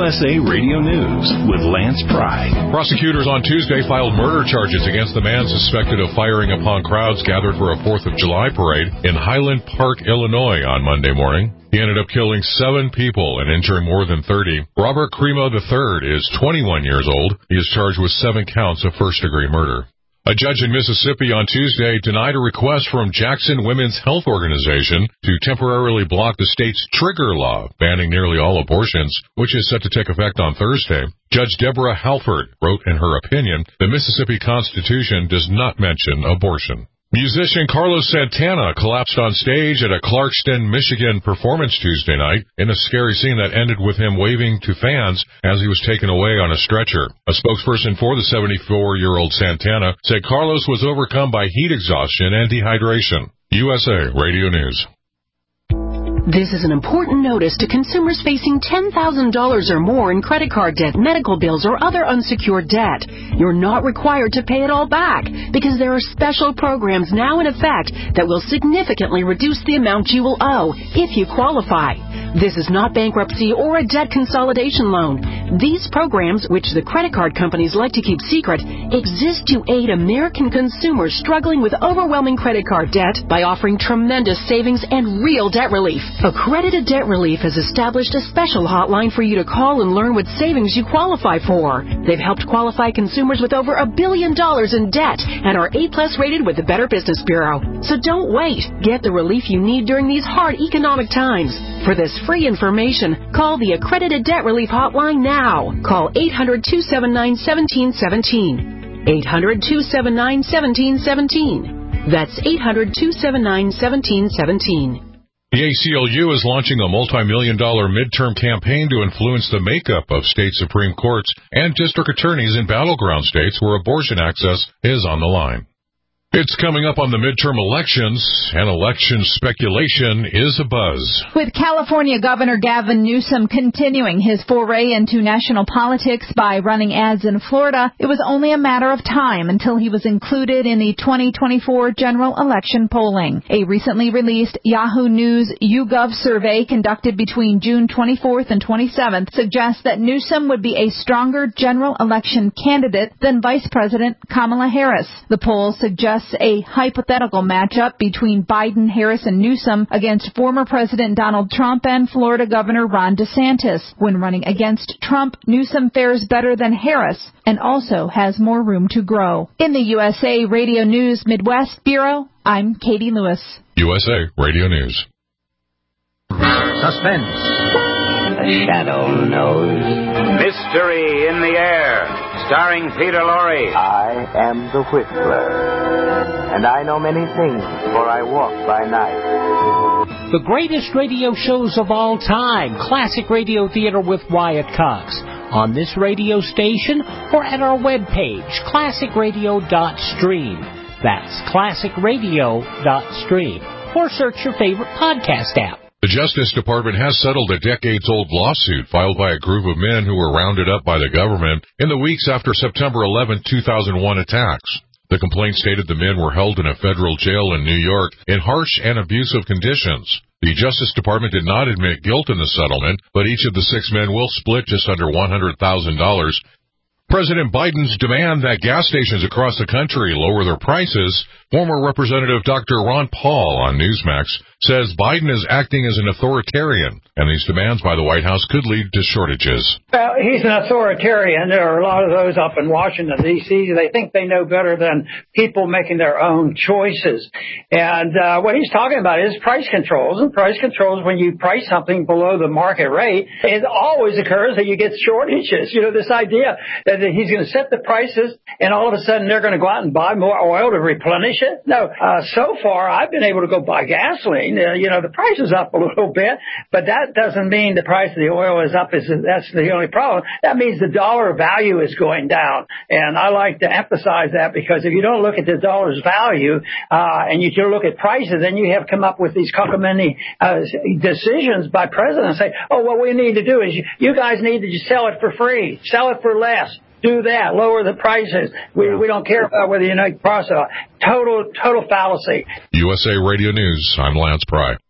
USA Radio News with Lance Pry. Prosecutors on Tuesday filed murder charges against the man suspected of firing upon crowds gathered for a 4th of July parade in Highland Park, Illinois on Monday morning. He ended up killing 7 people and injuring more than 30. Robert Cremo III is 21 years old. He is charged with 7 counts of first-degree murder. A judge in Mississippi on Tuesday denied a request from Jackson Women's Health Organization to temporarily block the state's trigger law banning nearly all abortions, which is set to take effect on Thursday. Judge Deborah Halford wrote in her opinion, the Mississippi Constitution does not mention abortion. Musician Carlos Santana collapsed on stage at a Clarkston, Michigan performance Tuesday night in a scary scene that ended with him waving to fans as he was taken away on a stretcher. A spokesperson for the 74-year-old Santana said Carlos was overcome by heat exhaustion and dehydration. USA Radio News. This is an important notice to consumers facing $10,000 or more in credit card debt, medical bills, or other unsecured debt. You're not required to pay it all back because there are special programs now in effect that will significantly reduce the amount you will owe if you qualify. This is not bankruptcy or a debt consolidation loan. These programs, which the credit card companies like to keep secret, exist to aid American consumers struggling with overwhelming credit card debt by offering tremendous savings and real debt relief. Accredited Debt Relief has established a special hotline for you to call and learn what savings you qualify for. They've helped qualify consumers with over $1 billion in debt and are A+ rated with the Better Business Bureau. So don't wait. Get the relief you need during these hard economic times. For this free information, call the Accredited Debt Relief hotline now. Call 800-279-1717. 800-279-1717. That's 800-279-1717. The ACLU is launching a multi-million-dollar midterm campaign to influence the makeup of state Supreme Courts and district attorneys in battleground states where abortion access is on the line. It's coming up on the midterm elections, and election speculation is abuzz. With California Governor Gavin Newsom continuing his foray into national politics by running ads in Florida, it was only a matter of time until he was included in the 2024 general election polling. A recently released Yahoo News YouGov survey conducted between June 24th and 27th suggests that Newsom would be a stronger general election candidate than Vice President Kamala Harris. The poll suggests a hypothetical matchup between Biden, Harris, and Newsom against former President Donald Trump and Florida Governor Ron DeSantis. When running against Trump, Newsom fares better than Harris and also has more room to grow. In the USA Radio News Midwest Bureau, I'm Katie Lewis. USA Radio News. Suspense. The Shadow knows. Mystery in the Air, starring Peter Lorre. I am the Whistler, and I know many things, for I walk by night. The greatest radio shows of all time, Classic Radio Theater with Wyatt Cox, on this radio station or at our webpage, classicradio.stream. That's classicradio.stream. Or search your favorite podcast app. The Justice Department has settled a decades-old lawsuit filed by a group of men who were rounded up by the government in the weeks after September 11, 2001 attacks. The complaint stated the men were held in a federal jail in New York in harsh and abusive conditions. The Justice Department did not admit guilt in the settlement, but each of the 6 men will split just under $100,000. President Biden's demand that gas stations across the country lower their prices, former Representative Dr. Ron Paul on Newsmax says Biden is acting as an authoritarian, and these demands by the White House could lead to shortages. Well, he's an authoritarian. There are a lot of those up in Washington, D.C. They think they know better than people making their own choices. And what he's talking about is price controls. And price controls, when you price something below the market rate, it always occurs that you get shortages. You know, this idea that he's going to set the prices and all of a sudden they're going to go out and buy more oil to replenish it. No, so far I've been able to go buy gasoline. The price is up a little bit, but that doesn't mean the price of the oil is up. That's the only problem. That means the dollar value is going down. And I like to emphasize that because if you don't look at the dollar's value and you look at prices, then you have come up with these cockamamie decisions by presidents say, oh, what we need to do is you guys need to just sell it for free, sell it for less. Do that. Lower the prices. We don't care about whether you know process. Total fallacy. USA Radio News. I'm Lance Pry.